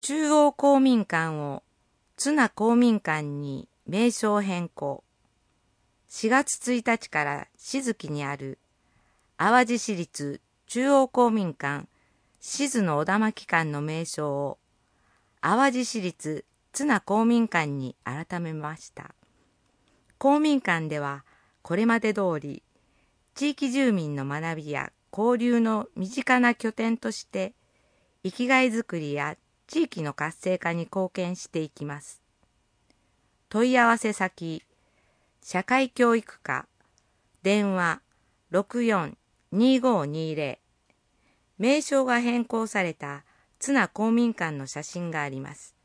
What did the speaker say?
中央公民館を津奈公民館に名称変更。4月1日から静木にある淡路市立中央公民館静野小田巻館の名称を淡路市立津奈公民館に改めました。公民館ではこれまで通り地域住民の学びや交流の身近な拠点として生きがいづくりや地域の活性化に貢献していきます。問い合わせ先、社会教育課、電話64-2520。名称が変更された津奈公民館の写真があります。